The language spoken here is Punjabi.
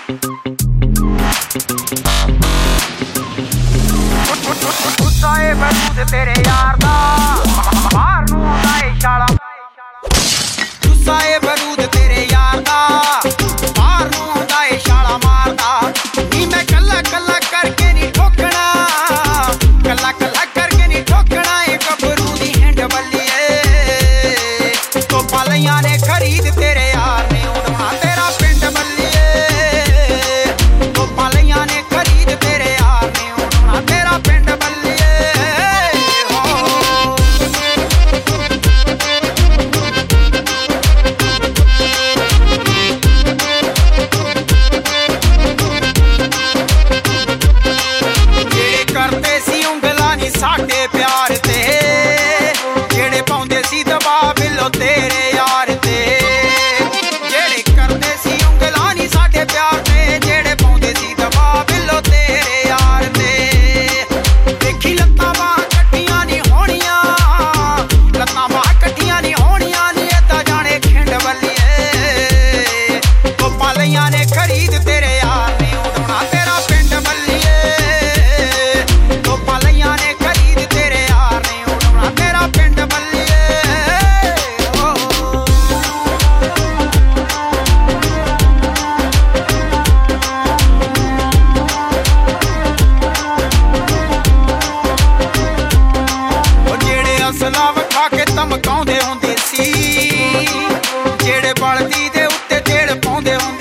ਗੁੱਸਾ ਏ ਬਰੂਦ ਤੇਰੇ ਯਾਰ ਦਾ ਬਾਹਰ ਨੂੰ ਆਉਂਦਾ ਏ ਛਾਲਾ ਗੁੱਸਾ ਏ ਬਰੂਦ ਤੇਰੇ ਯਾਰ ਦਾ ਬਾਹਰ ਨੂੰ ਆਉਂਦਾ ਏ ਛਾਲਾ ਮਾਰਦਾ ਨੀ ਮੈਂ ਕੱਲਾ ਕੱਲਾ ਕਰਕੇ ਨਹੀਂ ਠੋਕਣਾ ਕੱਲਾ ਕੱਲਾ ਕਰਕੇ ਨਹੀਂ ਠੋਕਣਾ ਏ ਗੱਭਰੂ ਦੀ ਹਿੰਡ ਬੱਲੀਏ ਤੋਪਾਂ ਲਈਆਂ ਨੇ ਖਰੀਦ ਤੇਰੇ ਯਾਰ ਨੇ ਉਡਾਉਣਾ ਤੇਰਾ ਪਿੰਡ ਬੱਲੀਏ ਤੋਪਾਂ ਲਈਆਂ ਨੇ ਖਰੀਦ ਤੇਰੇ ਯਾਰ ਨੇ ਉਡਾਉਣਾ ਤੇਰਾ ਪਿੰਡ ਬੱਲੀਏ ਜਿਹੜੇ ਕਰਦੇ ਸੀ ਉਂਗਲਾਂ ਨੀ ਸਾਡੇ ਪਿਆਰ ਤੇ ਜਿਹੜੇ ਪਾਉਂਦੇ ਸੀ ਦਬਾਅ ਬਿੱਲੋ ਤੇਰੇ ਯਾਰ ਤੇ ਜਿਹੜੇ ਕਰਦੇ ਸੀ ਉਂਗਲਾਂ ਨੀ ਸਾਡੇ ਪਿਆਰ ਤੇ ਜਿਹੜੇ ਪਾਉਂਦੇ ਸੀ ਦਬਾਅ ਬਿੱਲੋ ਤੇਰੇ ਯਾਰ ਤੇ ਦੇਖੀ ਲੱਤਾਂ ਬਾਹਾਂ ਕੱਟੀਆਂ ਨੀ ਹੋਣੀਆਂ ਲੱਤਾਂ ਬਾਹਾਂ ਕੱਟੀਆਂ ਨੀ ਹੋਣੀਆਂ ਨੀ ਏਦਾਂ ਜਾਣੇ ਖਿੰਡ ਬੱਲੀਏ ਤੋਪਾਂ ਲਈਆਂ ਨੇ ਖਰੀਦ ਤੇਰੇ ਯਾਰ ਨੇ ਉਡਾਉਣਾ ਤੇਰਾ ਪਿੰਡ ਬੱਲੀਏ ਤੋਪਾਂ ਲਈਆਂ ਨੇ ਖਰੀਦ ਤੇਰੇ ਯਾਰ ਨੇ ਉਡਾਉਣਾ ਤੇਰਾ ਪਿੰਡ ਬੱਲੀਏ ਉਹ ਜਿਹੜੇ ਅਸਲਾ ਵਿਖਾ ਕੇ ਧਮਕਾਉਂਦੇ ਹੁੰਦੇ ਸੀ ਜਿਹੜੇ ਬਲਦੀ ਦੇ ਉੱਤੇ ਤੇੜ ਪਾਉਂਦੇ ਹੁੰਦੇ